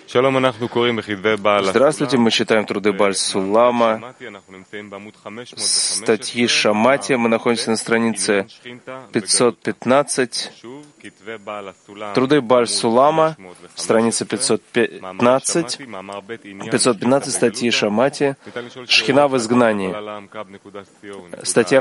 Здравствуйте, мы читаем труды Бааль-Сулама, статьи Шамати. Мы находимся на странице 515. Труды Бааль-Сулама, страница 515, 515 статьи Шамати, Шхина в изгнании. Статья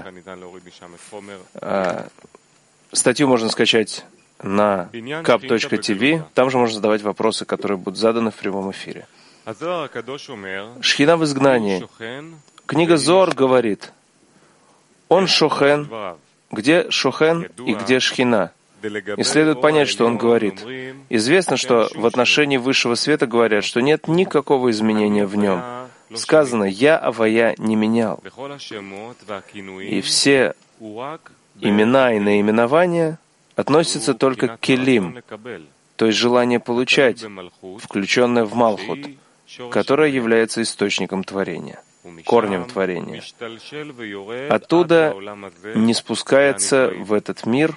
2. Статью можно скачать на kap.tv, там же можно задавать вопросы, которые будут заданы в прямом эфире. Шхина в изгнании. Книга Зоар говорит, он шохен, где шохен и где шхина. И следует понять, что он говорит. Известно, что в отношении высшего света говорят, что нет никакого изменения в нем. Сказано, я Авая не менял. И все имена и наименования относится только к келим, то есть желание получать, включенное в Малхут, которое является источником творения, корнем творения. Оттуда не спускается в этот мир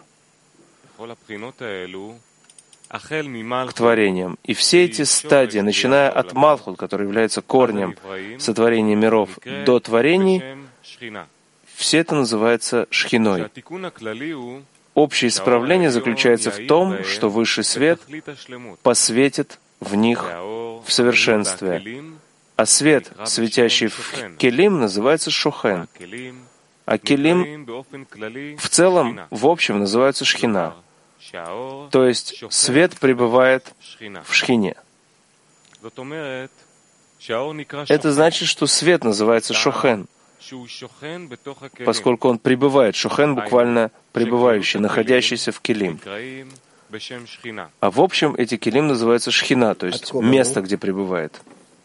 к творениям. И все эти стадии, начиная от Малхут, который является корнем сотворения миров, до творений, все это называется шхиной. Общее исправление заключается в том, что высший свет посветит в них в совершенстве. А свет, светящий в келим, называется шохен. А келим в целом, в общем, называется шхина. То есть свет пребывает в шхине. Это значит, что свет называется шохен, поскольку он пребывает. Шохен буквально пребывающий, находящийся в келим. А в общем, эти келим называются шхина, то есть место, где пребывает.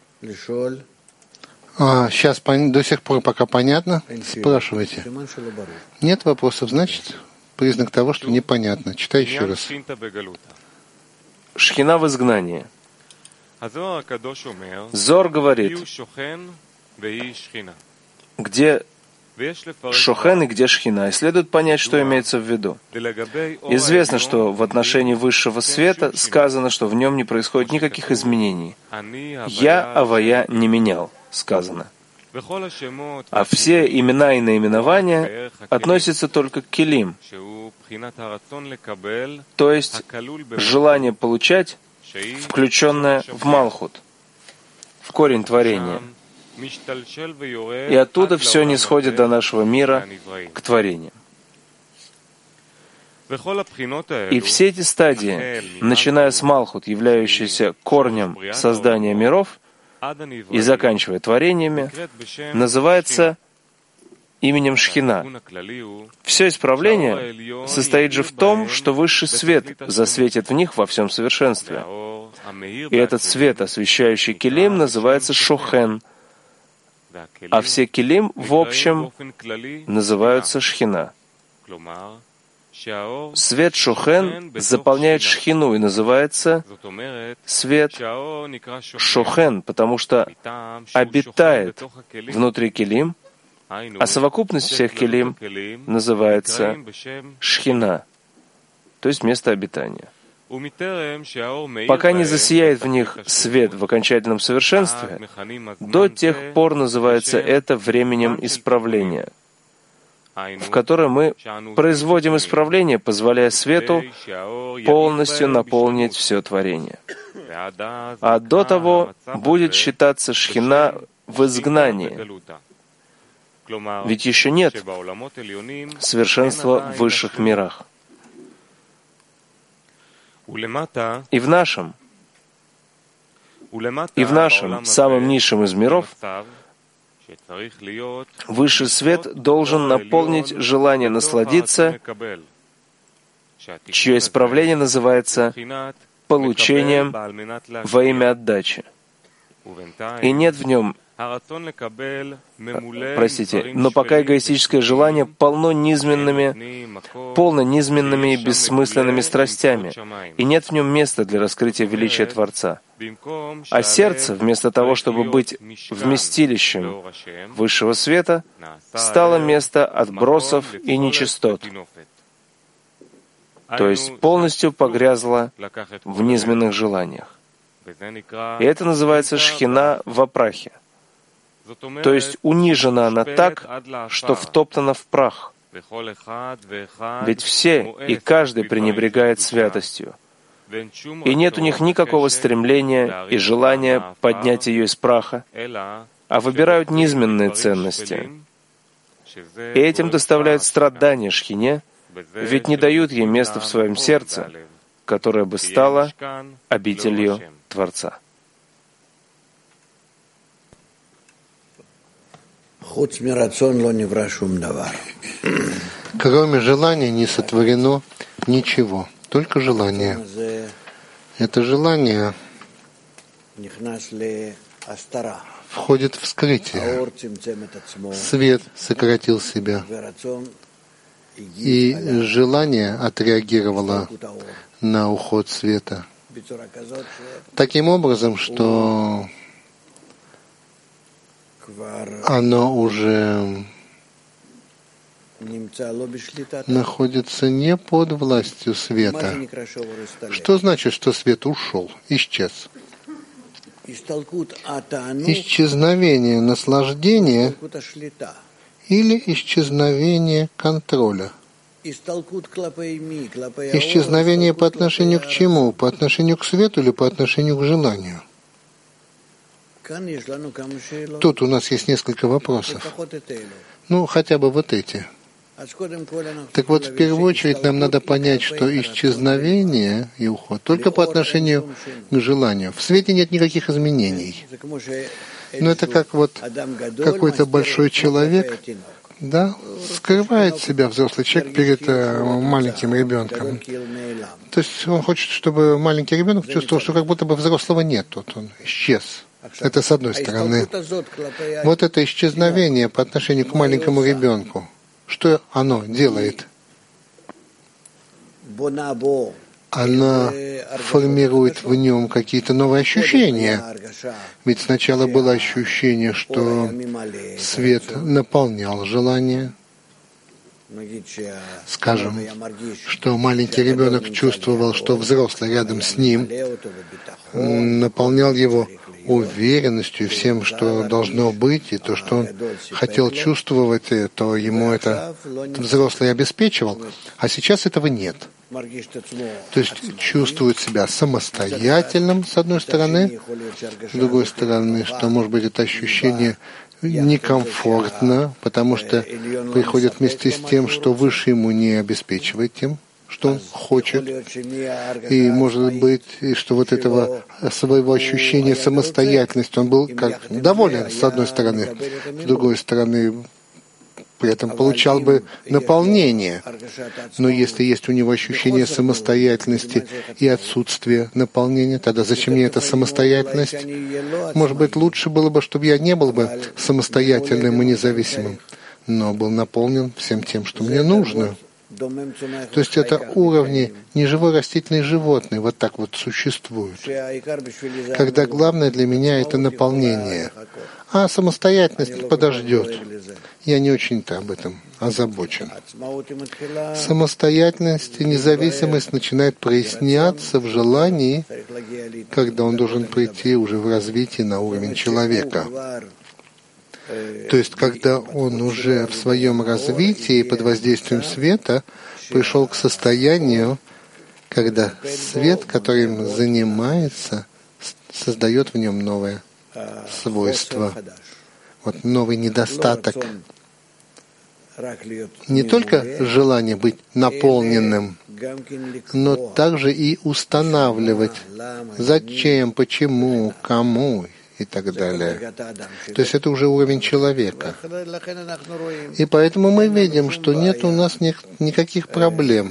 Сейчас до сих пор пока понятно? Спрашивайте. Нет вопросов, значит, признак того, что непонятно. Читай еще раз. Шхина в изгнании. Зор говорит, где шохен и где шхина. И следует понять, что имеется в виду. Известно, что в отношении высшего света сказано, что в нем не происходит никаких изменений. «Я, Авая, не менял», сказано. А все имена и наименования относятся только к келим, то есть желание получать, включенное в Малхут, в корень творения. И оттуда все не сходит до нашего мира к творению. И все эти стадии, начиная с Малхут, являющейся корнем создания миров, и заканчивая творениями, называется именем Шхина. Все исправление состоит же в том, что высший свет засветит в них во всем совершенстве. И этот свет, освещающий келим, называется Шохен, а все келим, в общем, называются шхина. Свет шохен заполняет шхину и называется свет шохен, потому что обитает внутри келим, а совокупность всех келим называется шхина, то есть место обитания. Пока не засияет в них свет в окончательном совершенстве, до тех пор называется это временем исправления, в которое мы производим исправление, позволяя свету полностью наполнить все творение. А до того будет считаться шхина в изгнании, ведь еще нет совершенства в высших мирах. И в нашем самом низшем из миров высший свет должен наполнить желание насладиться, чье исправление называется получением во имя отдачи. И нет в нем, но пока эгоистическое желание полно низменными и бессмысленными страстями, и нет в нем места для раскрытия величия Творца. А сердце, вместо того, чтобы быть вместилищем высшего света, стало место отбросов и нечистот, то есть полностью погрязло в низменных желаниях. И это называется шхина в прахе. То есть унижена она так, что втоптана в прах. Ведь все и каждый пренебрегает святостью. И нет у них никакого стремления и желания поднять ее из праха, а выбирают низменные ценности. И этим доставляют страдания шхине, ведь не дают ей места в своем сердце, которое бы стало обителью Творца. Кроме желания не сотворено ничего, только желание. Это желание входит в скрытие. Свет сократил себя, и желание отреагировало на уход света таким образом, что оно уже находится не под властью света. Что значит, что свет ушел, исчез? Исчезновение наслаждения или исчезновение контроля? Исчезновение по отношению к чему? По отношению к свету или по отношению к желанию? Тут у нас есть несколько вопросов. Ну, хотя бы вот эти. Так вот, в первую очередь, нам надо понять, что исчезновение и уход только по отношению к желанию. В свете нет никаких изменений. Но это как вот какой-то большой человек, да, скрывает себя, взрослый человек, перед маленьким ребенком. То есть он хочет, чтобы маленький ребенок чувствовал, что как будто бы взрослого нет, тут он исчез. Это с одной стороны. Вот это исчезновение по отношению к маленькому ребенку. Что оно делает? Она формирует в нем какие-то новые ощущения. Ведь сначала было ощущение, что свет наполнял желание. Скажем, что маленький ребенок чувствовал, что взрослый рядом с ним, наполнял его уверенностью всем, что должно быть, и то, что он хотел чувствовать, то ему это взрослый обеспечивал, а сейчас этого нет. То есть чувствует себя самостоятельным, с одной стороны, с другой стороны, что, может быть, это ощущение некомфортно, потому что приходит вместе с тем, что выше ему не обеспечивает тем, что он хочет. И может быть, что вот этого своего ощущения самостоятельности он был как доволен, с одной стороны, с другой стороны, при этом получал бы наполнение. Но если есть у него ощущение самостоятельности и отсутствие наполнения, тогда зачем мне эта самостоятельность? Может быть, лучше было бы, чтобы я не был бы самостоятельным и независимым, но был наполнен всем тем, что мне нужно. То есть это уровни неживой, растительной, животной, вот так вот существуют. Когда главное для меня это наполнение, а самостоятельность подождет. Я не очень-то об этом озабочен. Самостоятельность и независимость начинает проясняться в желании, когда он должен прийти уже в развитии на уровень человека. То есть, когда он уже в своем развитии под воздействием света пришел к состоянию, когда свет, которым занимается, создает в нем новое свойство, вот новый недостаток. Не только желание быть наполненным, но также и устанавливать, зачем, почему, кому и так далее. То есть это уже уровень человека. И поэтому мы видим, что нет у нас никаких проблем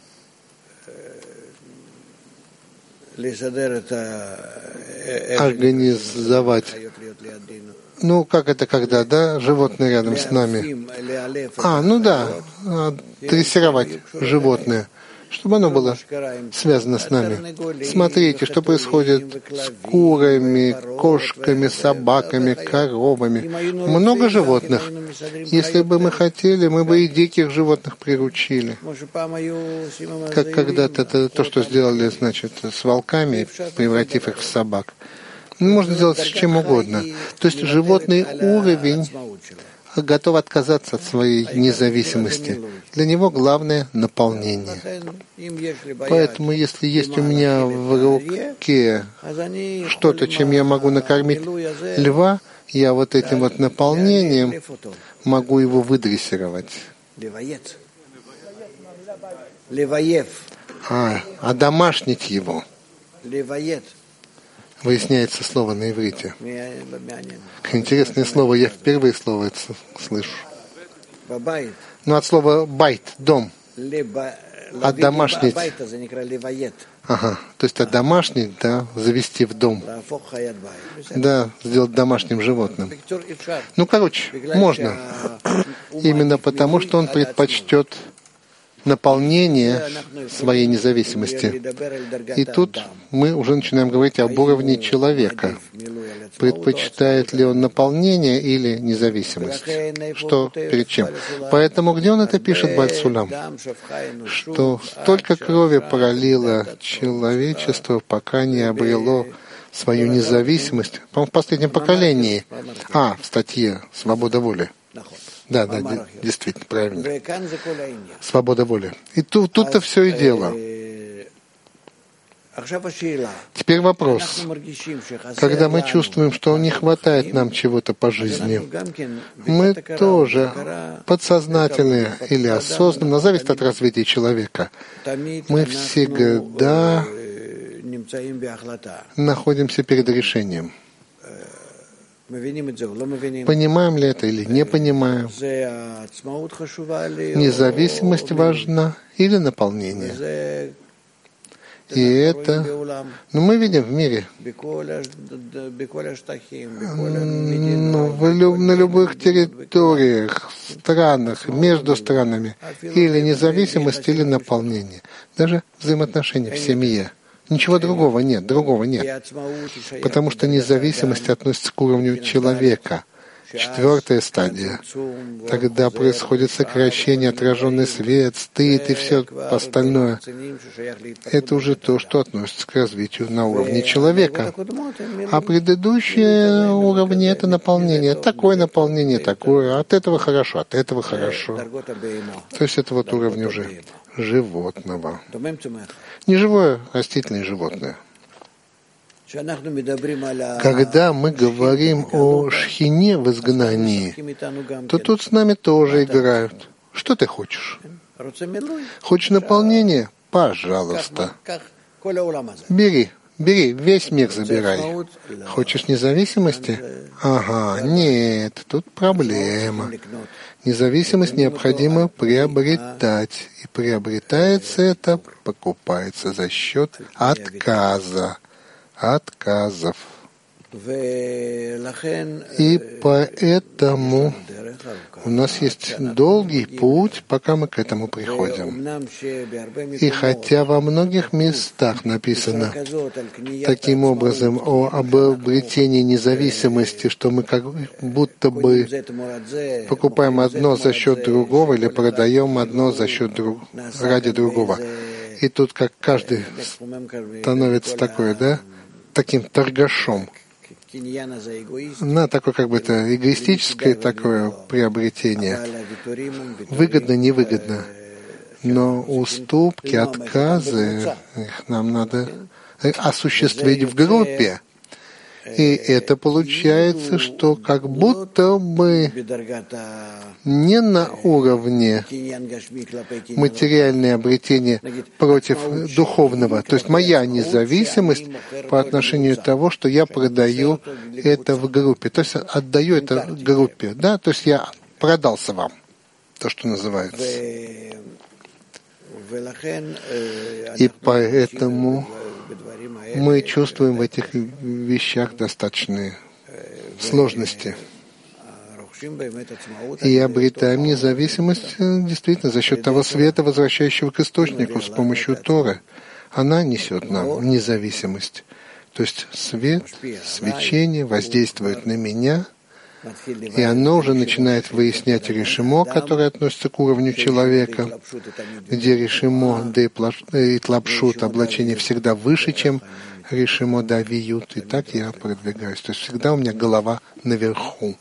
организовать. Ну, как это когда, да, животное рядом с нами? Ну да, дрессировать животное. чтобы оно было связано с нами. Смотрите, что происходит с курами, кошками, собаками, коровами. Много животных. Если бы мы хотели, мы бы и диких животных приручили. Как когда-то это то, что сделали, значит, с волками, превратив их в собак. Можно сделать с чем угодно. То есть животный уровень готов отказаться от своей независимости. Для него главное — наполнение. Поэтому, если есть у меня в руке что-то, чем я могу накормить льва, я вот этим вот наполнением могу его выдрессировать. Одомашнить его. Выясняется слово на иврите. Интересное слово, я впервые слово это слышу. От слова байт, дом. Одомашнить. То есть одомашнить, да, завести в дом. Да, сделать домашним животным. Можно. Именно потому, что он предпочтет наполнение своей независимости. И тут мы уже начинаем говорить об уровне человека. Предпочитает ли он наполнение или независимость? Что перед чем? Поэтому где он это пишет, Бааль Сулам? Что столько крови пролило человечество, пока не обрело свою независимость. По-моему, в последнем поколении. В статье «Свобода воли». Да, действительно, правильно. Свобода воли. И тут-то все и дело. Теперь вопрос. Когда мы чувствуем, что не хватает нам чего-то по жизни, мы тоже подсознательно или осознанно, зависит от развития человека, мы всегда находимся перед решением. Понимаем ли это или не понимаем? Независимость важна или наполнение? И это, мы видим в мире, на любых территориях, странах, между странами, или независимость, или наполнение. Даже взаимоотношения в семье. Ничего другого нет. Потому что независимость относится к уровню человека. 4-я стадия. Тогда происходит сокращение, отраженный свет, стыд и все остальное. Это уже то, что относится к развитию на уровне человека. А предыдущие уровни — это наполнение. Такое наполнение, такое. От этого хорошо, от этого хорошо. То есть это вот уровень уже животного. Не живое, растительное животное. Когда мы говорим о шхине в изгнании, то тут с нами тоже играют. Что ты хочешь? Хочешь наполнение? Пожалуйста. Бери, весь мир забирай. Хочешь независимости? Нет, тут проблема. Независимость необходимо приобретать. И приобретается это, покупается за счет отказов. И поэтому у нас есть долгий путь, пока мы к этому приходим. И хотя во многих местах написано таким образом об обретении независимости, что мы как будто бы покупаем одно за счет другого или продаем одно за счет ради другого. И тут как каждый становится таким торгашом. Такое как бы это эгоистическое такое приобретение. Выгодно, невыгодно. Но уступки, отказы, их нам надо осуществить в группе. И это получается, что как будто бы не на уровне материальное обретение против духовного. То есть моя независимость по отношению того, что я продаю это в группе. То есть отдаю это группе. Да? То есть я продался вам. То, что называется. И поэтому мы чувствуем в этих вещах достаточные сложности. и обретаем независимость действительно за счет того света, возвращающего к источнику с помощью Торы. Она несет нам независимость. То есть свет, свечение воздействует на меня, и оно уже начинает выяснять решимо, которое относится к уровню человека, где решимо да и тлапшут, облачение всегда выше, чем решимо да виют. И так я продвигаюсь. То есть всегда у меня голова наверху.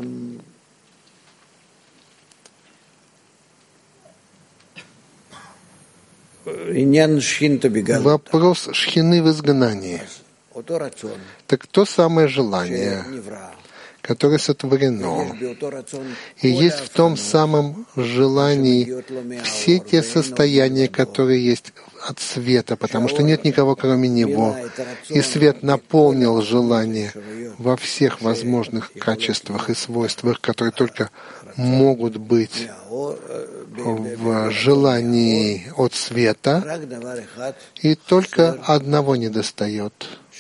Вопрос шхины в изгнании. Так то самое желание, которое сотворено, и есть в том самом желании все те состояния, которые есть от света, потому что нет никого, кроме него. И свет наполнил желание во всех возможных качествах и свойствах, которые только могут быть в желании от света, и только одного недостает,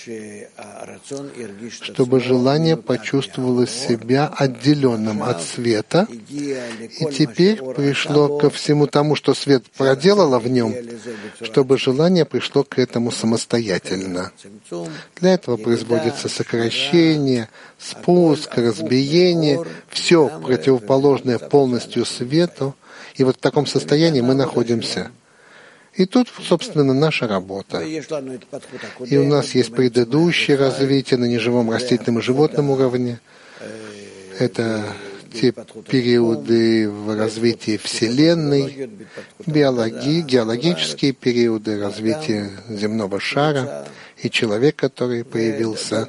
чтобы желание почувствовало себя отделенным от света, и теперь пришло ко всему тому, что свет проделало в нем, чтобы желание пришло к этому самостоятельно. Для этого производится сокращение, спуск, разбиение, все противоположное полностью свету, и вот в таком состоянии мы находимся. И тут, собственно, наша работа. И у нас есть предыдущее развитие на неживом, растительном и животном уровне. Это те периоды в развитии Вселенной, геологические периоды развития земного шара и человек, который появился,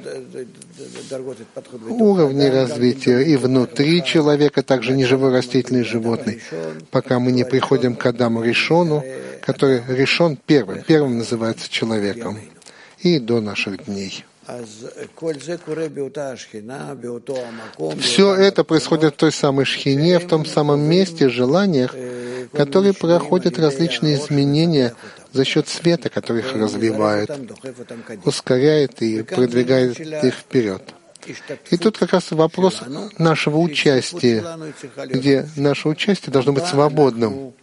уровни развития и внутри человека, также неживой, растительный и животный, пока мы не приходим к Адаму Ришону, который решен первым называется человеком, и до наших дней. Все это происходит в той самой шхине, в том самом месте, желаниях, которые проходят различные изменения за счет света, который их развивает, ускоряет и продвигает их вперед. И тут как раз вопрос нашего участия, где наше участие должно быть свободным.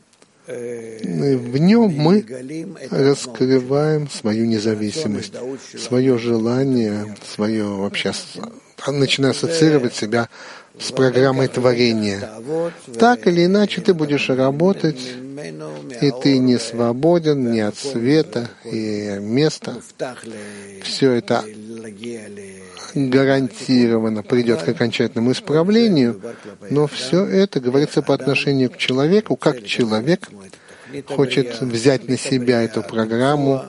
В нем мы раскрываем свою независимость, свое желание, свое вообще, начиная ассоциировать себя с программой творения. Так или иначе ты будешь работать, и ты не свободен ни от света и места. Все это гарантированно придет к окончательному исправлению, но все это говорится по отношению к человеку, как человек хочет взять на себя эту программу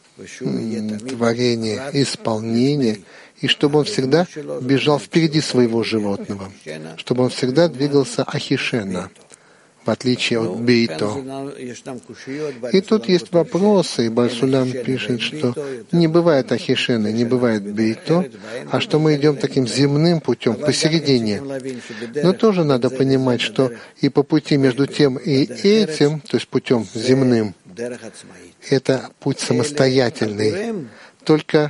творения, исполнения, и чтобы он всегда бежал впереди своего животного, чтобы он всегда двигался ахишена, в отличие от бейто. И тут есть вопросы, и Баль-Сулам пишет, что не бывает ахишены, не бывает бейто, а что мы идем таким земным путем, посередине. Но тоже надо понимать, что и по пути между тем и этим, то есть путем земным, это путь самостоятельный. Только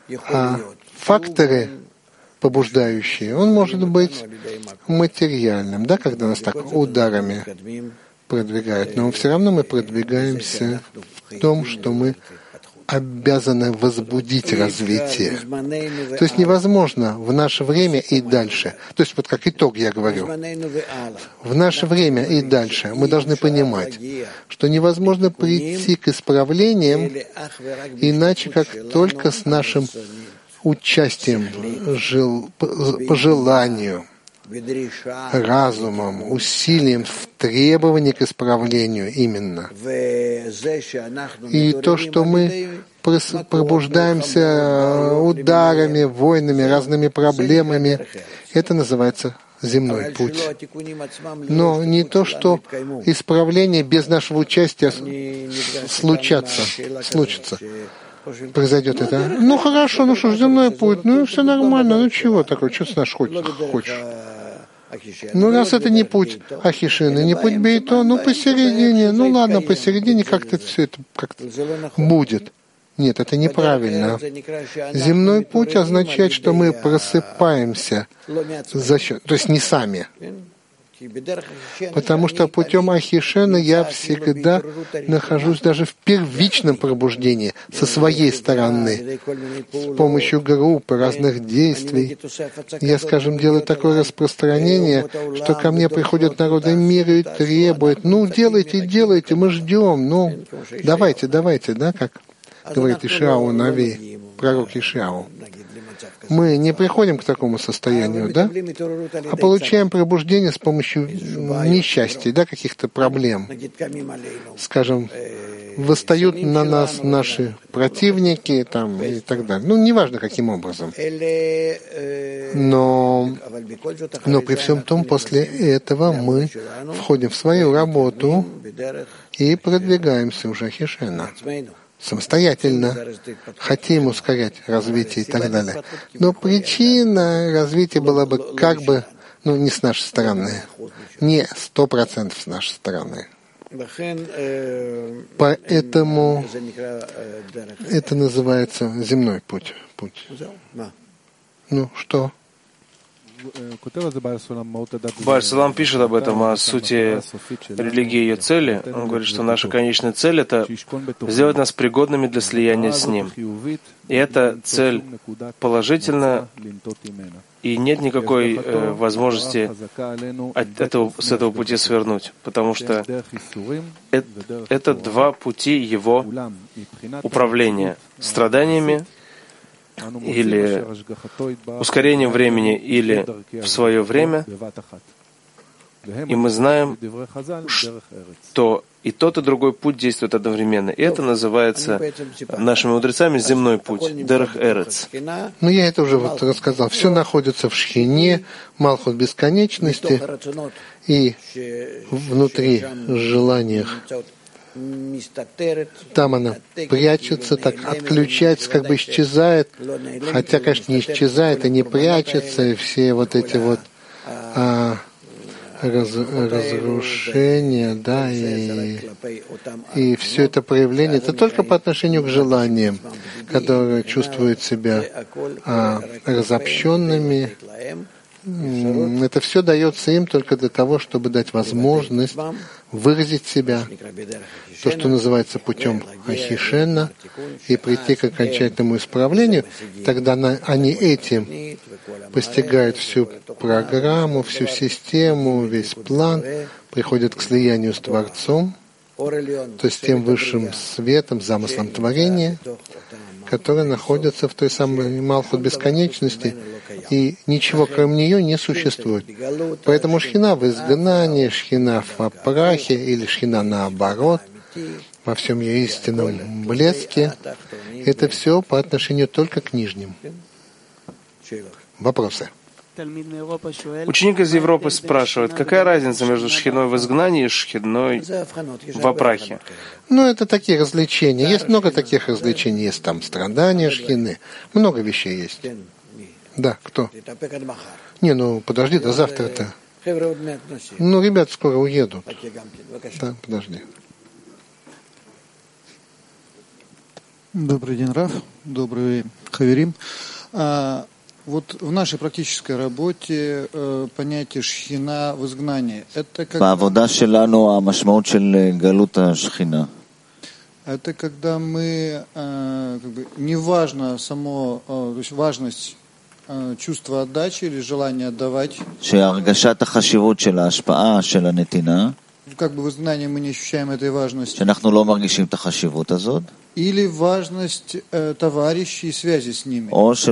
факторы побуждающие, он может быть материальным, да, когда нас так ударами продвигают, но все равно мы продвигаемся в том, что мы обязаны возбудить развитие. То есть невозможно в наше время и дальше. То есть вот как итог я говорю. В наше время и дальше мы должны понимать, что невозможно прийти к исправлениям иначе, как только с нашим участием по желанию, разумом, усилием в требовании к исправлению именно. И то, что мы пробуждаемся ударами, войнами, разными проблемами, это называется земной путь. Но не то, что исправление без нашего участия случится. Произойдет это. Ну хорошо, ну что ж, земной путь, ну все нормально, ну чего такое, что ты нас хочешь? Ну раз это не путь ахишины, не путь бейто, ну посередине, ну ладно, посередине как-то все это как-то будет. Нет, это неправильно. Земной путь означает, что мы просыпаемся за счет, то есть не сами. Потому что путем Ахишена я всегда нахожусь даже в первичном пробуждении со своей стороны. С помощью группы, разных действий. Я, скажем, делаю такое распространение, что ко мне приходят народы мира и требуют: делайте, мы ждем, давайте, да, как говорит Ишаяу Нави, пророк Ишаяу. Мы не приходим к такому состоянию, да, а получаем пробуждение с помощью несчастья, да, каких-то проблем. Скажем, восстают на нас наши противники там, и так далее. Неважно, каким образом. Но при всем том, после этого мы входим в свою работу и продвигаемся уже Ахишена. Самостоятельно хотим ускорять развитие и так далее. Но причина развития была бы не с нашей стороны, не 100% с нашей стороны. Поэтому это называется земной путь. Что? Бааль Сулам пишет об этом, о сути религии и ее цели. Он говорит, что наша конечная цель — это сделать нас пригодными для слияния с Ним. И эта цель положительна, и нет никакой возможности с этого пути свернуть, потому что это два пути Его управления — страданиями или ускорением времени, или в свое время. И мы знаем, что и тот, и другой путь действует одновременно. И это называется нашими мудрецами земной путь, Дерех Эрец. Я это уже рассказал. Все находится в Шхине, Малхут бесконечности, и внутри желаниях. Там она прячется, так отключается, как бы исчезает, хотя, конечно, не исчезает и не прячется, и все вот эти разрушения, да, и все это проявление, это только по отношению к желаниям, которые чувствуют себя разобщенными. Это все дается им только для того, чтобы дать возможность выразить себя, то, что называется путем Ахишена, и прийти к окончательному исправлению. Тогда они этим постигают всю программу, всю систему, весь план, приходят к слиянию с Творцом, то есть тем высшим светом, замыслом творения, который находится в той самой Малхут бесконечности, и ничего кроме нее не существует. Поэтому Шхина в изгнании, Шхина в прахе или Шхина наоборот, во всем ее истинном блеске, это все по отношению только к нижним. Вопросы? Ученик из Европы спрашивает, какая разница между Шхиной в изгнании и Шхиной в прахе? Это такие развлечения. Есть много таких развлечений. Есть там страдания Шхины. Много вещей есть. Да, кто? Подожди, до завтра-то. Ребята скоро уедут. Да, подожди. Добрый день, Рав. Добрый хаверим. Вот в нашей практической работе понятие шхина в изгнании — это когда мы не важно само, то есть важность чувства отдачи или желание отдавать. Как бы в изгнании мы не ощущаем этой важности. Или важность товарищей и связи с ними.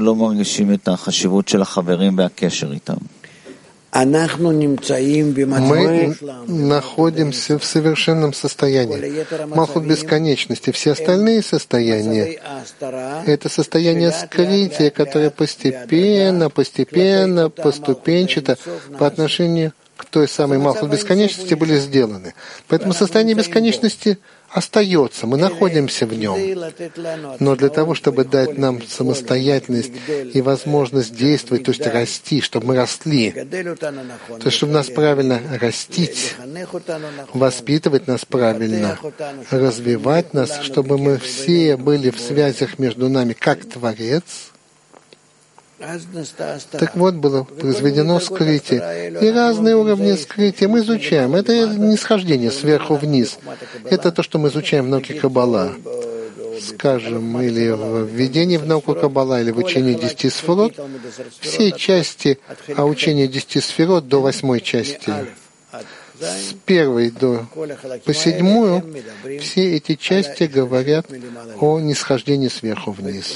Мы находимся в совершенном состоянии. Малхут бесконечности. Все остальные состояния — это состояние скрытия, которое постепенно, поступенчато по отношению к той самой Малхут бесконечности были сделаны. Поэтому состояние бесконечности остается, мы находимся в нем. Но для того, чтобы дать нам самостоятельность и возможность действовать, то есть расти, чтобы мы росли, то есть чтобы нас правильно растить, воспитывать нас правильно, развивать нас, чтобы мы все были в связях между нами как Творец, так вот, было произведено скрытие. И разные уровни скрытия мы изучаем. Это нисхождение сверху вниз. Это то, что мы изучаем в науке Каббала. Скажем, или в введении в науку Каббала, или в учении 10 сферот. Все части учения 10 сферот до 8 части. С 1 по 7 все эти части говорят о нисхождении сверху вниз.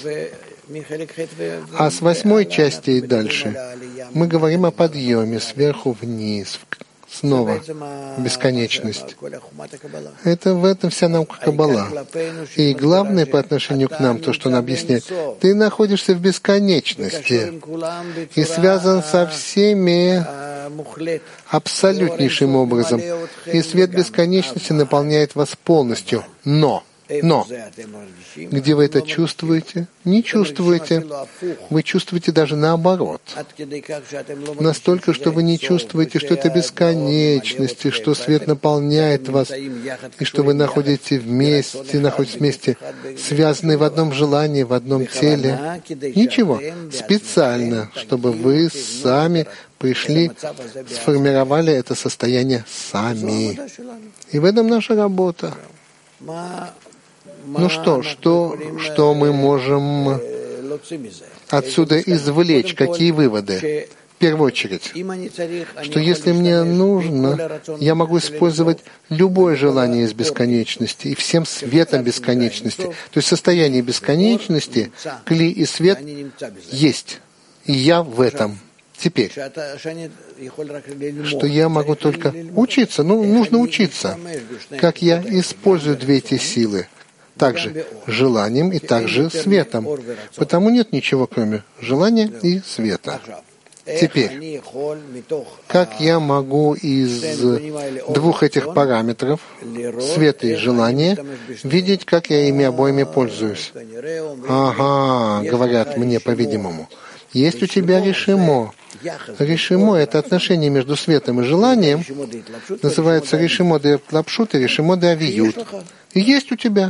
А с 8 части и дальше мы говорим о подъеме сверху вниз, снова в бесконечность. Это в этом вся наука Каббала. И главное по отношению к нам, то, что он объясняет, ты находишься в бесконечности и связан со всеми абсолютнейшим образом. И свет бесконечности наполняет вас полностью. Но, где вы это чувствуете? Не чувствуете. Вы чувствуете даже наоборот. Настолько, что вы не чувствуете, что это бесконечность, и что свет наполняет вас, и что вы находитесь вместе, связаны в одном желании, в одном теле. Ничего. Специально, чтобы вы сами пришли, сформировали это состояние сами. И в этом наша работа. Ну что мы можем отсюда извлечь? Какие выводы? В первую очередь, что если мне нужно, я могу использовать любое желание из бесконечности и всем светом бесконечности. То есть состояние бесконечности, кли и свет есть. И я в этом. Теперь, что я могу только учиться, нужно учиться, как я использую две эти силы, также желанием и также светом, потому нет ничего, кроме желания и света. Теперь, как я могу из двух этих параметров, света и желания, видеть, как я ими обоими пользуюсь? Ага, говорят мне, по-видимому. Есть у тебя решимо. Решимо — это отношение между светом и желанием. Называется решимо де лапшут и решимо де авиют. И есть у тебя.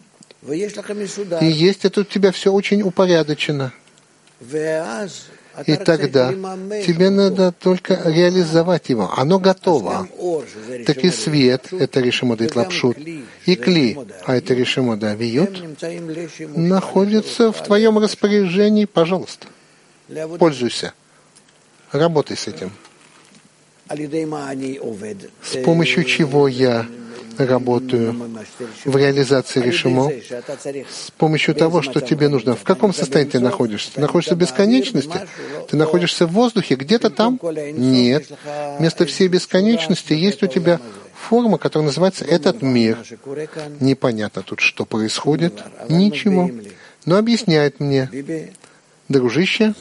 И есть это у тебя все очень упорядочено. И тогда тебе надо только реализовать его. Оно готово. Так и свет — это решимо де лапшут. И кли, а это решимо де авиют, находится в твоем распоряжении. Пожалуйста. Пользуйся. Работай с этим. С помощью чего я работаю в реализации решимо? С помощью того, что тебе нужно. В каком состоянии ты находишься? Ты находишься в бесконечности? Ты находишься в воздухе? Где-то там? Нет. Вместо всей бесконечности есть у тебя форма, которая называется «этот мир». Непонятно тут, что происходит. Ничего. Но объясняет мне. Дружище,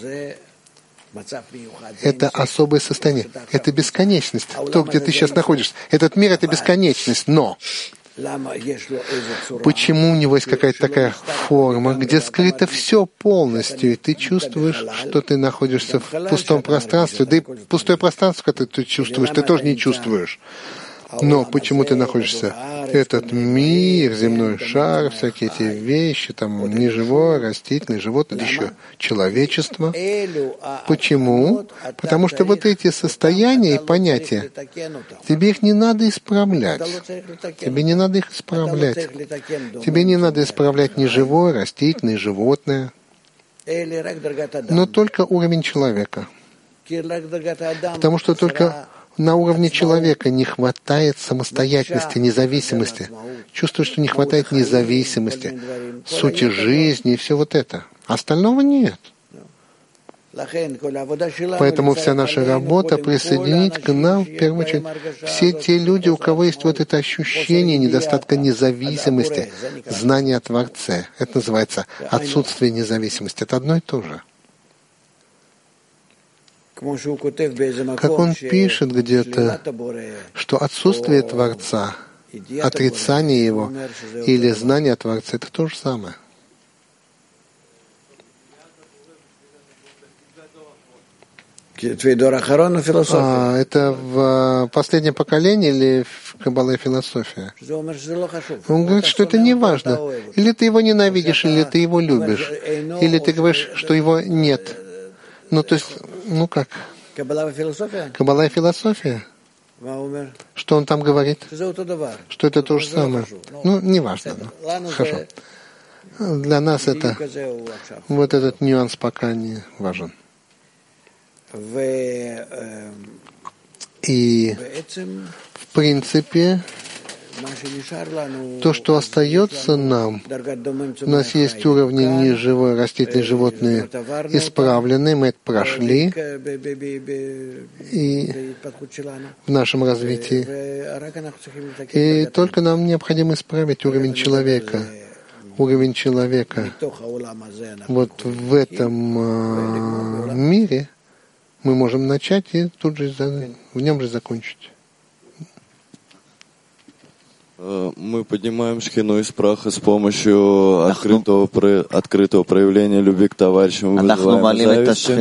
это особое состояние, это бесконечность. То, где ты сейчас находишься. Этот мир — это бесконечность, но почему у него есть какая-то такая форма, где скрыто все полностью, и ты чувствуешь, что ты находишься в пустом пространстве, да и пустое пространство, которое ты чувствуешь, ты тоже не чувствуешь. Но почему ты находишься? Этот мир, земной шар, всякие эти вещи, там, неживое, растительное, животное, еще человечество. Почему? Потому что вот эти состояния и понятия, тебе их не надо исправлять. Тебе не надо их исправлять. Тебе не надо исправлять неживое, растительное, животное. Но только уровень человека. Потому что только на уровне человека не хватает самостоятельности, независимости. Чувствуешь, что не хватает независимости, сути жизни и все вот это. Остального нет. Поэтому вся наша работа — присоединить к нам, в первую очередь, все те люди, у кого есть вот это ощущение недостатка независимости, знания о Творце. Это называется отсутствие независимости. Это одно и то же. Как он пишет где-то, что отсутствие Творца отрицание его или знание Творца — это то же самое. Это в последнем поколении или в Каббале философия? Он говорит, что это не важно. Или ты его ненавидишь, или ты его любишь. Или ты говоришь, что его нет. Ну, то есть, ну как? Каббала и философия? Что он там говорит? Что это то же самое. Ну, не важно. Хорошо. Для нас это вот этот нюанс пока не важен. И в принципе, то, что остается нам, у нас есть уровни ниже, растительные, животные, исправленные, мы это прошли и в нашем развитии. И только нам необходимо исправить уровень человека. Уровень человека. Вот в этом мире мы можем начать и тут же в нем же закончить. Мы поднимаем шхину из праха с помощью открытого проявления любви к товарищам, вызываемой завистью.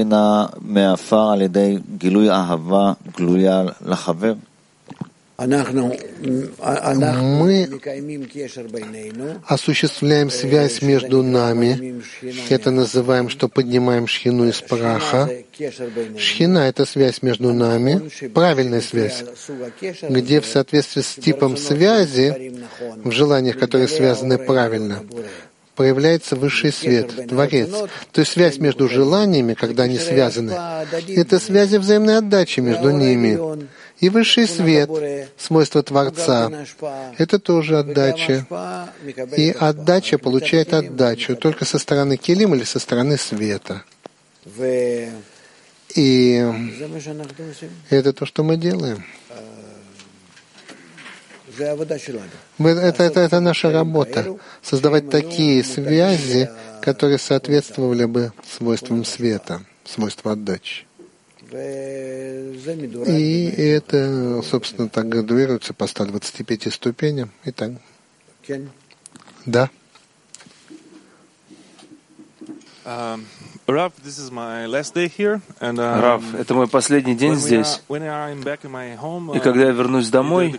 Мы осуществляем связь между нами. Это называем, что поднимаем шхину из праха. Шхина — это связь между нами, правильная связь, где в соответствии с типом связи, в желаниях, которые связаны правильно, проявляется высший свет, Творец. То есть связь между желаниями, когда они связаны, это связи взаимной отдачи между ними. И высший свет, свойство Творца, это тоже отдача. И отдача получает отдачу только со стороны Келим или со стороны света. И это то, что мы делаем. Это наша работа. Создавать такие связи, которые соответствовали бы свойствам света, свойству отдачи. И это, собственно, так градуируется по 125 ступеням. И так. Да. Рав, это мой последний день здесь. И когда я вернусь домой,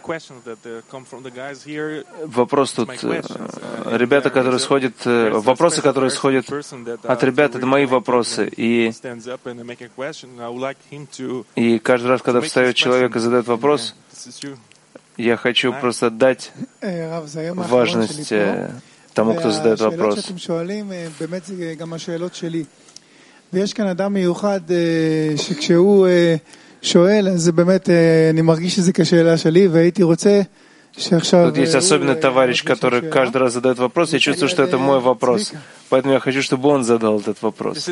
вопрос тут, ребята, которые сходят, вопросы, которые сходят от ребят, это мои вопросы. И каждый раз, когда встает человек и задает вопрос, я хочу просто дать важность тому, кто задает вопрос. ויש כאן אדם מיוחד שכשהוא שואל, אז באמת אני מרגיש שזה כשאלה שלי, והייתי רוצה שעכשיו... Тут есть особенный товарищ, который каждый раз задает вопрос, я чувствую, что это мой вопрос. Поэтому я хочу, чтобы он задал этот вопрос.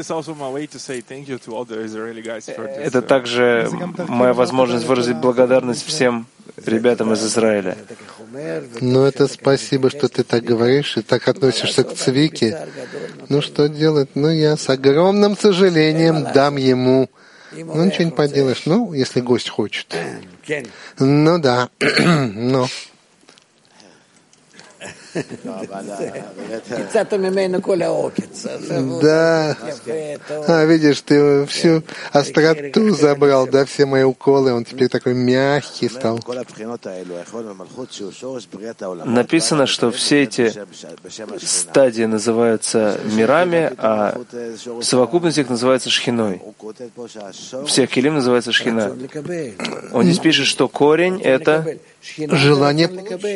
Это также моя возможность выразить благодарность всем ребятам из Израиля. Ну, это спасибо, что ты так говоришь и так относишься к Цвике. Ну, что делать? Ну, я с огромным сожалением дам ему. Ну, ничего не поделаешь. Ну, если гость хочет. Ну, да. Ну. Да. Видишь, ты всю остроту забрал, да, все мои уколы, он теперь такой мягкий стал. Написано, что все эти стадии называются мирами, а совокупность их называется шхиной. Всех келим называется шхина. Он здесь пишет, что корень — это желание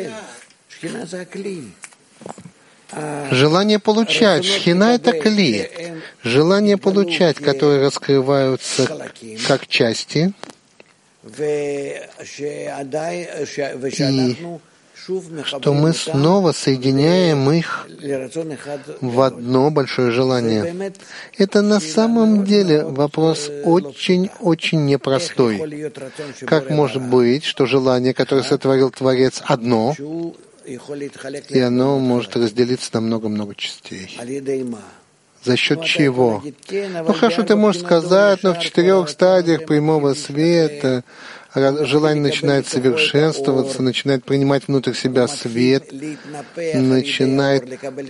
получать. Шхина — это кли. Желание получать, которые раскрываются как части. И что мы снова соединяем их в одно большое желание. Это на самом деле вопрос очень-очень непростой. Как может быть, что желание, которое сотворил Творец, одно, и оно может разделиться на много-много частей? За счет чего? Ну хорошо, ты можешь сказать, но в 4 стадиях прямого света желание начинает совершенствоваться, начинает принимать внутрь себя свет, начинает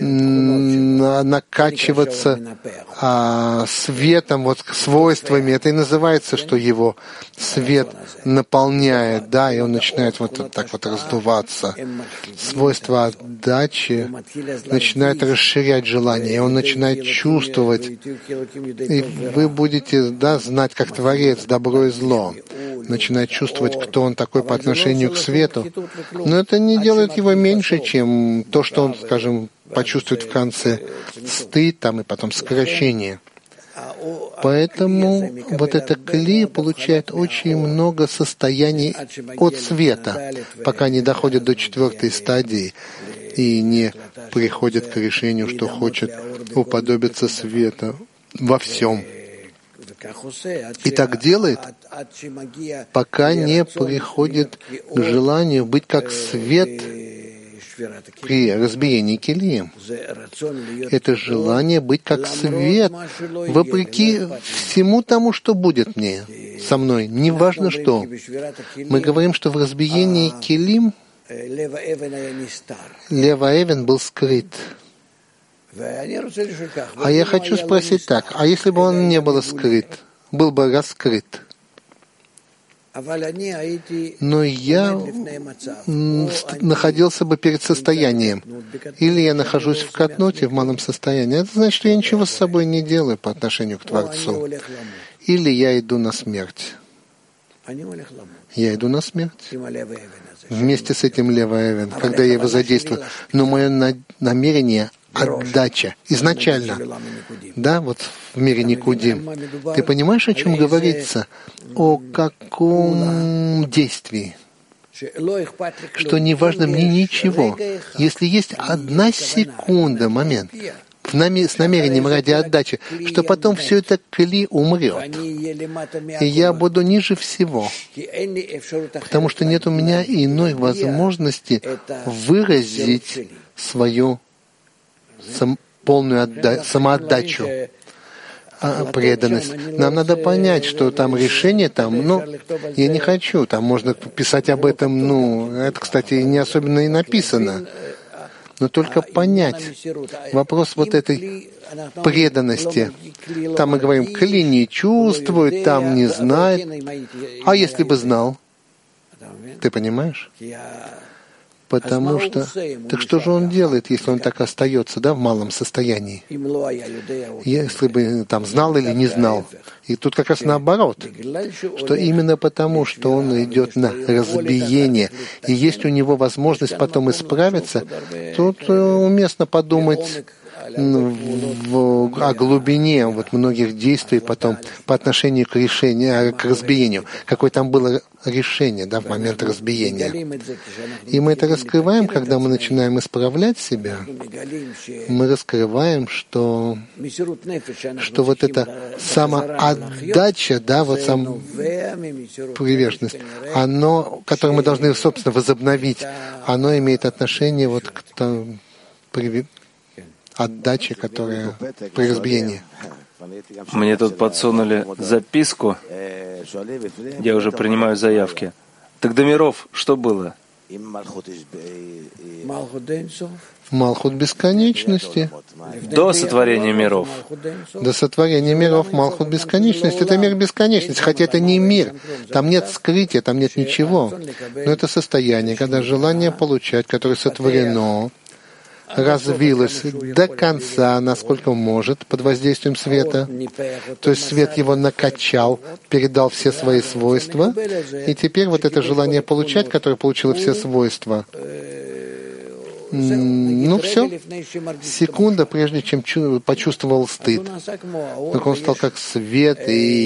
накачиваться светом, вот свойствами. Это и называется, что его свет наполняет, да, и он начинает вот так вот раздуваться. Свойства отдачи начинают расширять желание, и он начинает чувствовать, и вы будете, да, знать, как Творец, добро и зло, начинает чувствовать, кто он такой по отношению к свету. Но это не делает его меньше, чем то, что он, скажем, почувствует в конце стыд там, и потом сокращение. Поэтому вот это кли получает очень много состояний от света, пока не доходит до 4-й стадии и не приходит к решению, что хочет уподобиться света во всем. И так делает, пока не приходит к желанию быть как свет при разбиении килием. Это желание быть как свет, вопреки всему тому, что будет мне, со мной, неважно что. Мы говорим, что в разбиении килим Лева Эвен был скрыт. А я хочу спросить так, а если бы он не был скрыт, был бы раскрыт? Но я находился бы перед состоянием. Или я нахожусь в катноте, в малом состоянии. Это значит, что я ничего с собой не делаю по отношению к Творцу. Или я иду на смерть. Я иду на смерть. Вместе с этим Лева Эвен, когда я его задействую. Но мое намерение — отдача. Изначально. Да, вот в мире Никудим. Ты понимаешь, о чем говорится? О каком действии? Что не важно мне ничего. Если есть 1 секунда, момент, с намерением ради отдачи, что потом все это кли умрет. И я буду ниже всего. Потому что нет у меня иной возможности выразить свою полную самоотдачу, преданность. Нам надо понять, что там решение, я не хочу, там можно писать об этом, это, кстати, не особенно и написано. Но только понять вопрос вот этой преданности. Там мы говорим, кли не чувствует, там не знает. А если бы знал? Ты понимаешь? Потому что, так что же он делает, если он так остается, да, в малом состоянии? Если бы там знал или не знал. И тут как раз наоборот, что именно потому, что он идет на разбиение, и есть у него возможность потом исправиться, тут уместно подумать о глубине вот многих действий потом по отношению к решению, к разбиению. Какое там было решение, да, в момент разбиения. И мы это раскрываем, когда мы начинаем исправлять себя. Мы раскрываем, что вот эта самоотдача, да, вот приверженность, которое мы должны, собственно, возобновить, оно имеет отношение вот к отдачи, которая при разбиении. Мне тут подсунули записку. Я уже принимаю заявки. Так до миров что было? Малхут бесконечности. До сотворения миров. До сотворения миров Малхут бесконечности. Это мир бесконечности, хотя это не мир. Там нет скрытия, там нет ничего. Но это состояние, когда желание получать, которое сотворено, развилось до конца, насколько может, под воздействием света. То есть свет его накачал, передал все свои свойства, и теперь вот это желание получать, которое получило все свойства, все. Секунда, прежде чем почувствовал стыд. Так он стал как свет, и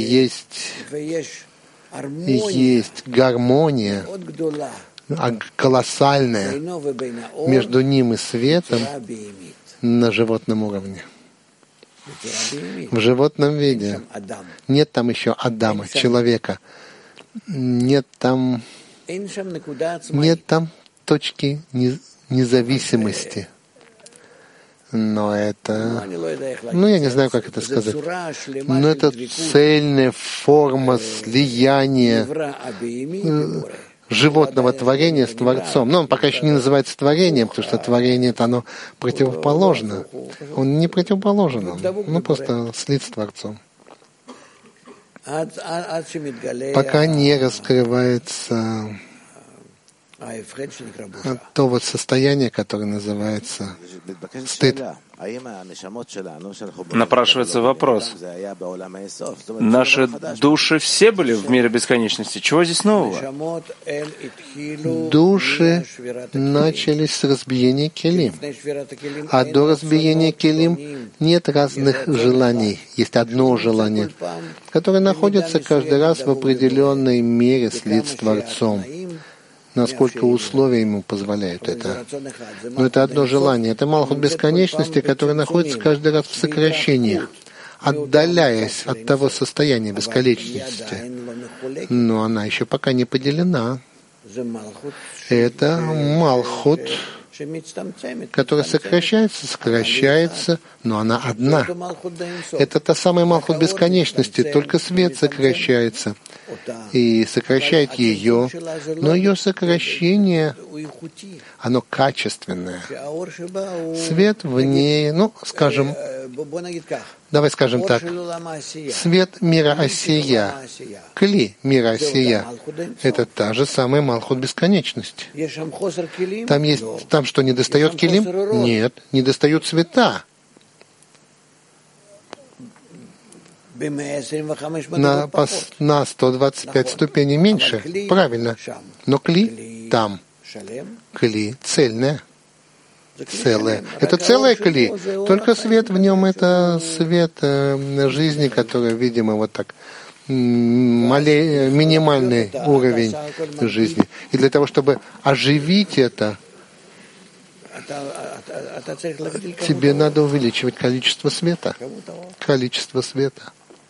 есть гармония, колоссальная между ним и светом на животном уровне. В животном виде. Нет там еще Адама, человека. Нет там точки независимости. Но это, я не знаю, как это сказать, но это цельная форма слияния животного творения с Творцом. Но он пока еще не называется творением, потому что творение это оно противоположно. Он не противоположен, он просто слит с Творцом. Пока не раскрывается то вот состояние, которое называется стыд. Напрашивается вопрос. Наши души все были в мире бесконечности. Чего здесь нового? Души начались с разбиения келим. А до разбиения келим нет разных желаний. Есть одно желание, которое находится каждый раз в определенной мере слит с Творцом, насколько условия ему позволяют это. Но это одно желание. Это малхут бесконечности, которое находится каждый раз в сокращениях, отдаляясь от того состояния бесконечности. Но она еще пока не поделена. Это малхут, которая сокращается, но она одна. Это та самая малхут бесконечности, только свет сокращается и сокращает ее, но ее сокращение, оно качественное. Свет в ней, давай скажем так, свет мира Осия, кли мира Осия, это та же самая малхут бесконечности. Там что, недостает килим? Нет, недостают цвета. На 125 ступеней меньше, правильно. Но кли там. Кли цельное. Целое. Это целое кли. Только свет в нем — это свет жизни, который, видимо, вот так минимальный уровень жизни. И для того, чтобы оживить это, тебе надо увеличивать количество света. Количество света.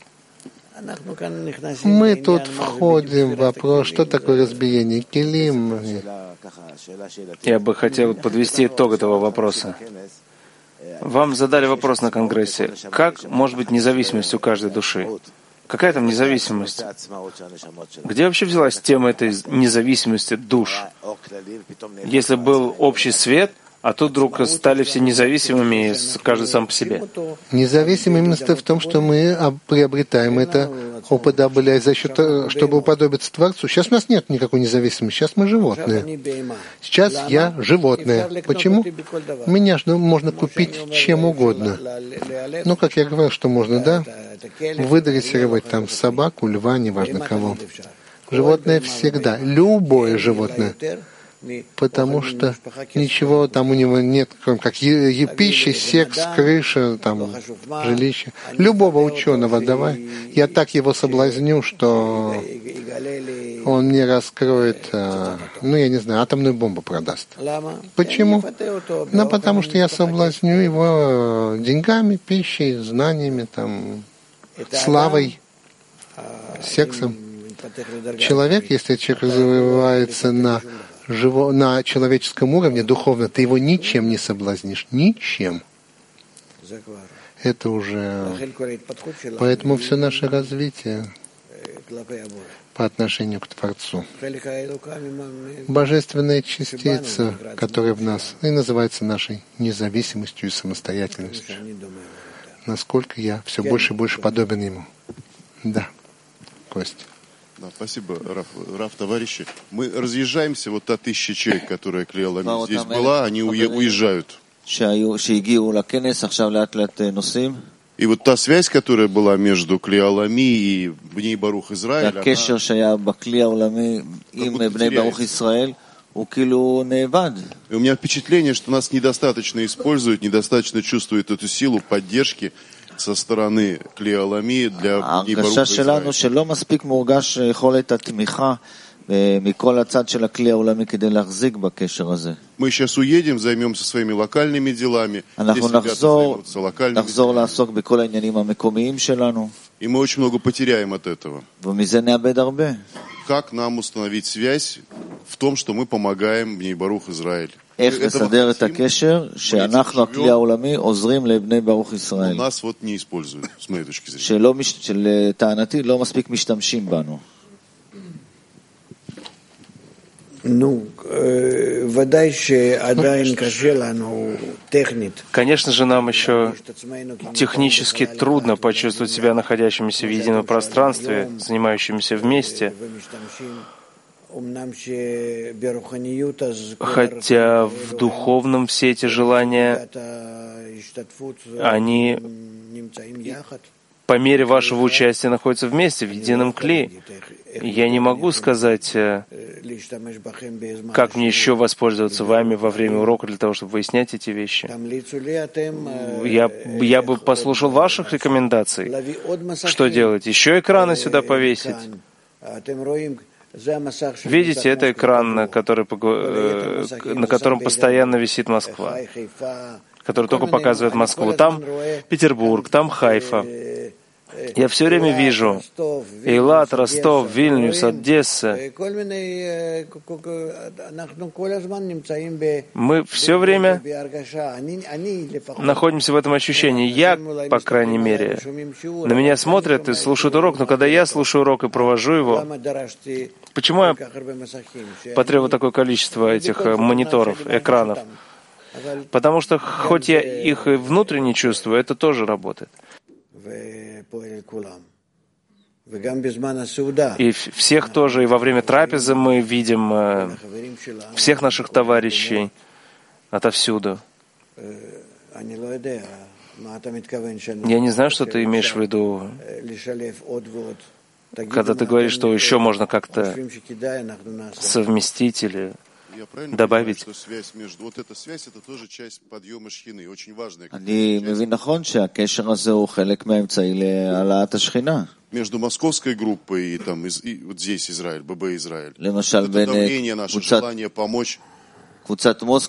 Мы тут входим в вопрос, что такое разбиение келим. Я бы хотел подвести итог этого вопроса. Вам задали вопрос на Конгрессе. Как может быть независимость у каждой души? Какая там независимость? Где вообще взялась тема этой независимости душ? Если был общий свет, а тут вдруг стали все независимыми, каждый сам по себе. Независимость в том, что мы приобретаем это, уподобляясь за счет, чтобы уподобиться Творцу. Сейчас у нас нет никакой независимости, сейчас мы животные. Сейчас я животное. Почему? Меня можно купить чем угодно. Ну, как я говорил, что можно, да? Выдрессировать там собаку, льва, неважно кого. Животное всегда, любое животное. Потому что ничего там у него нет, кроме как пищи, секс, крыша, там, жилище. Любого ученого давай. Я так его соблазню, что он мне раскроет, я не знаю, атомную бомбу продаст. Почему? Ну, потому что я соблазню его деньгами, пищей, знаниями, там, славой, сексом. Человек, если человек развивается на человеческом уровне, духовно, ты его ничем не соблазнишь. Ничем. Это уже... Поэтому все наше развитие по отношению к Творцу. Божественная частица, которая в нас, и называется нашей независимостью и самостоятельностью. Насколько я все больше и больше подобен Ему. Да, Костя. Да, спасибо, Раф, товарищи. Мы разъезжаемся, вот та 1000 человек, которая клеила здесь была, они уезжают. И вот та связь, которая была между Клеолами и Бней Барух Израиль, она и у меня впечатление, что нас недостаточно используют, недостаточно чувствуют эту силу поддержки со стороны Клеолами для Бней Барух Израиль. Мы сейчас уедем, займемся своими локальными делами. Здесь ребята займутся локальными делами. И мы очень много потеряем от этого. Как нам установить связь в том, что мы помогаем Бней Барух Израиль? איך לסדר את הקשר שאנחנו הכלי העולמי עוזרים לבני ברוך ישראל. שלטענתי לא מספיק משתמשים בנו. ודאי שעדיין קשה לנו טכנית. Конечно же, нам еще технически трудно почувствовать себя находящимися в едином пространстве, занимающимися вместе, хотя в духовном все эти желания, они по мере вашего участия находятся вместе, в едином кли. Я не могу сказать, как мне еще воспользоваться вами во время урока для того, чтобы выяснять эти вещи. Я бы послушал ваших рекомендаций. Что делать? Еще экраны сюда повесить? Видите, это экран, на котором постоянно висит Москва, который только показывает Москву. Там Петербург, там Хайфа. Я все время вижу Эйлат, Ростов, Вильнюс, Одесса. Мы все время находимся в этом ощущении. Я, по крайней мере, на меня смотрят и слушают урок, но когда я слушаю урок и провожу его, почему я потребую такое количество этих мониторов, экранов? Потому что хоть я их и внутренне чувствую, это тоже работает. И всех тоже, и во время трапезы мы видим всех наших товарищей отовсюду. Я не знаю, что ты имеешь в виду, когда ты говоришь, что еще можно как-то совместить или добавить. Вот эта связь, это тоже часть подъема шхины, очень важная. Между московской группой и там и вот здесь Израиль, ББ Израиль. Это давление наше, желание помочь. Вы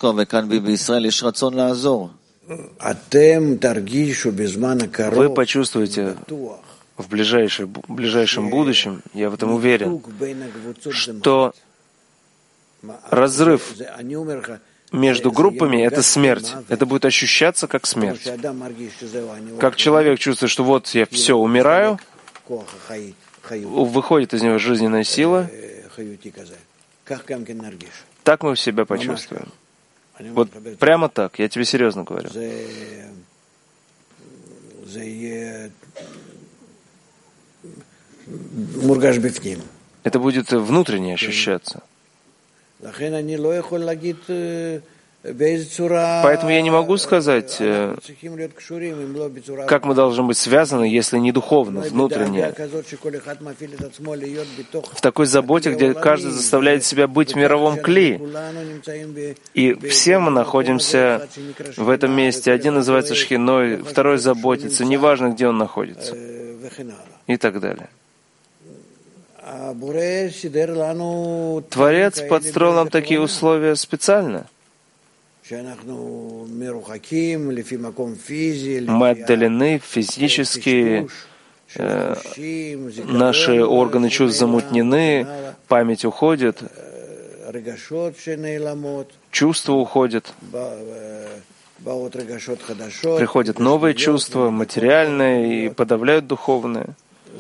почувствуете в ближайшем будущем, я в этом уверен, что разрыв между группами — это смерть. Это будет ощущаться как смерть. Как человек чувствует, что вот я все, умираю, выходит из него жизненная сила, так мы себя почувствуем. Вот прямо так, я тебе серьезно говорю. Это будет внутренне ощущаться. Поэтому я не могу сказать, как мы должны быть связаны, если не духовно, внутренне. В такой заботе, где каждый заставляет себя быть в мировом кли. И все мы находимся в этом месте. Один называется шхиной, второй заботится, неважно, где он находится. И так далее. Творец подстроил нам такие условия специально. Мы отдалены физически, наши органы чувств замутнены, память уходит, чувства уходят, приходят новые чувства, материальные, и подавляют духовные.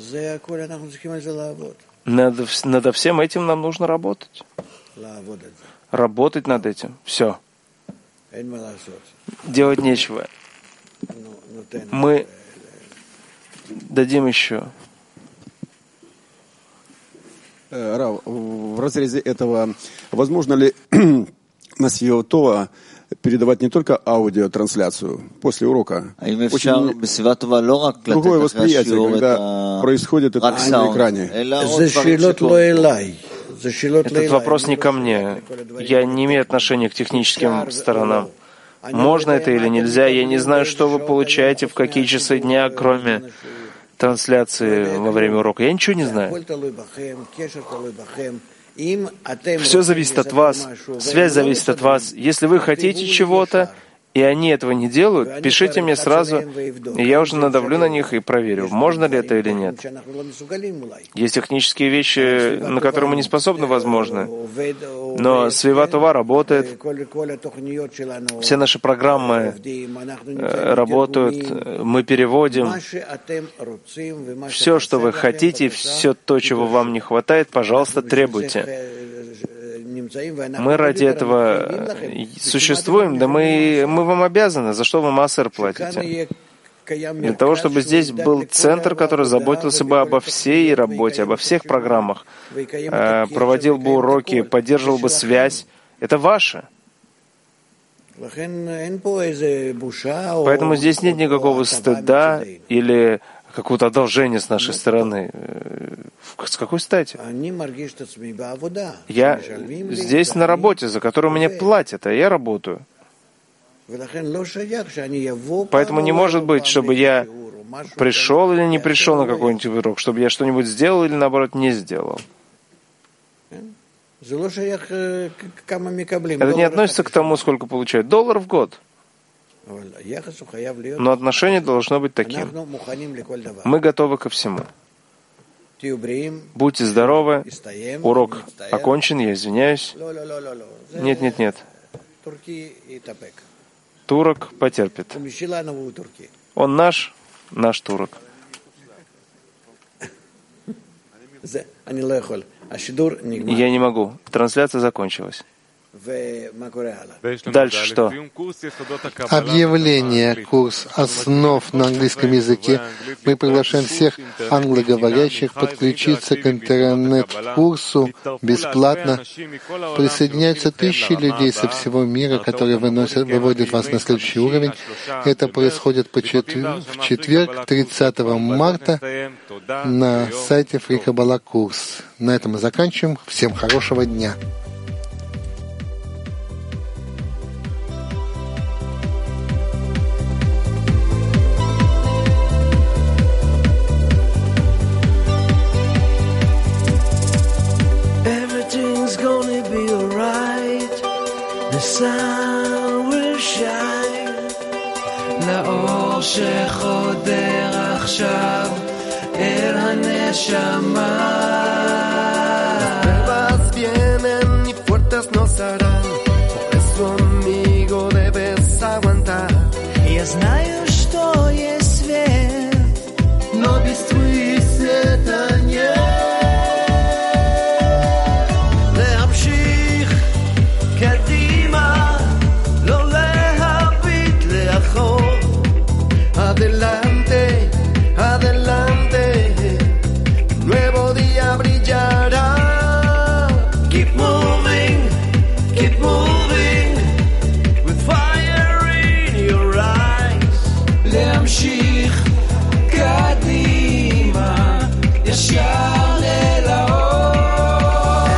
Над всем этим нам нужно работать. Работать над этим. Все. Делать нечего. Мы дадим еще. Рав, в разрезе этого, возможно ли на Святого передавать не только аудиотрансляцию после урока? Очень другое восприятие, когда происходит это на экране. Этот вопрос не ко мне. Я не имею отношения к техническим сторонам. Можно это или нельзя? Я не знаю, что вы получаете, в какие часы дня, кроме трансляции во время урока. Я ничего не знаю. Все зависит от вас. Связь зависит от вас. Если вы хотите чего-то, и они этого не делают, пишите мне сразу, и я уже надавлю на них и проверю, можно ли это или нет. Есть технические вещи, на которые мы не способны, возможно, но Свива Това работает, все наши программы работают, мы переводим. Все, что вы хотите, все то, чего вам не хватает, пожалуйста, требуйте. Мы ради этого существуем, да мы вам обязаны. За что вы массер платите? Для того, чтобы здесь был центр, который заботился бы обо всей работе, обо всех программах, проводил бы уроки, поддерживал бы связь. Это ваше. Поэтому здесь нет никакого стыда или какого-то одолжения с нашей стороны. С какой стати? Я здесь на работе, за которую мне платят, а я работаю. Поэтому не может быть, чтобы я пришел или не пришел на какой-нибудь урок, чтобы я что-нибудь сделал или, наоборот, не сделал. Это не относится к тому, сколько получают. $1 в год. Но отношение должно быть таким. Мы готовы ко всему. Будьте здоровы. Урок окончен, я извиняюсь. Нет. Турок потерпит. Он наш турок. Я не могу. Трансляция закончилась. Дальше что? Объявление, курс основ на английском языке. Мы приглашаем всех англоговорящих подключиться к интернет-курсу бесплатно. Присоединяются тысячи людей со всего мира, которые выводят вас на следующий уровень. Это происходит в четверг, 30 марта, на сайте Фрикабала курс. На этом мы заканчиваем. Всем хорошего дня. The sun will shine לאור שחודר עכשיו אל הנשמה. Las pruebas vienen y fuertes nos harán, por eso amigo debes aguantar. Я знаю, что есть свет, но без твоего света нет. Adelante, adelante, nuevo día brillará. Keep moving, with fire in your eyes. להמשיך קדימה, ישר אל האור.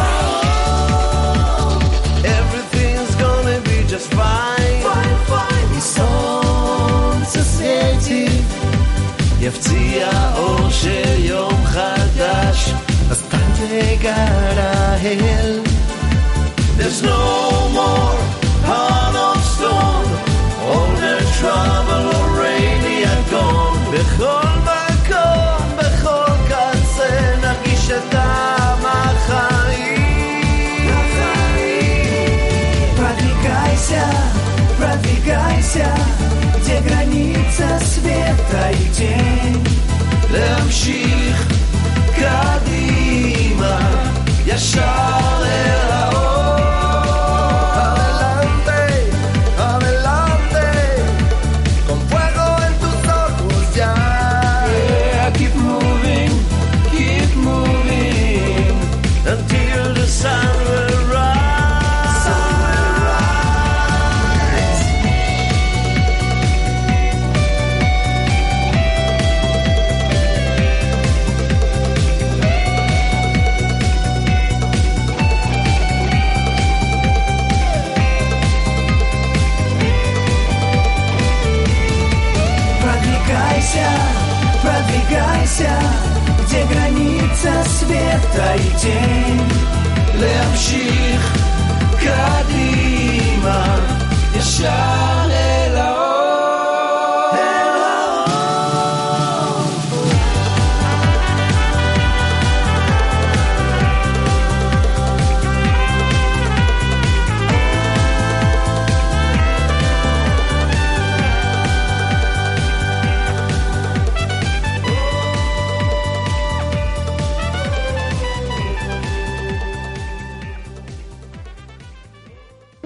Everything's gonna be just fine, fine. סונצה סייתי, יפציע אור של יום חדש, אז תגרה אל. There's no more heart of stone, all the trouble already are gone. בכל מקום, בכל קצה, נרגיש את טעם החיים. Продвигайся, где граница света и тень. להמשיך קדימה, ישר אל האור. Adelante, con fuego en tus ojos ya. Yeah, keep moving, until the sun will rise. Продвигайся, где граница света и тень. להמשיך קדימה, ישר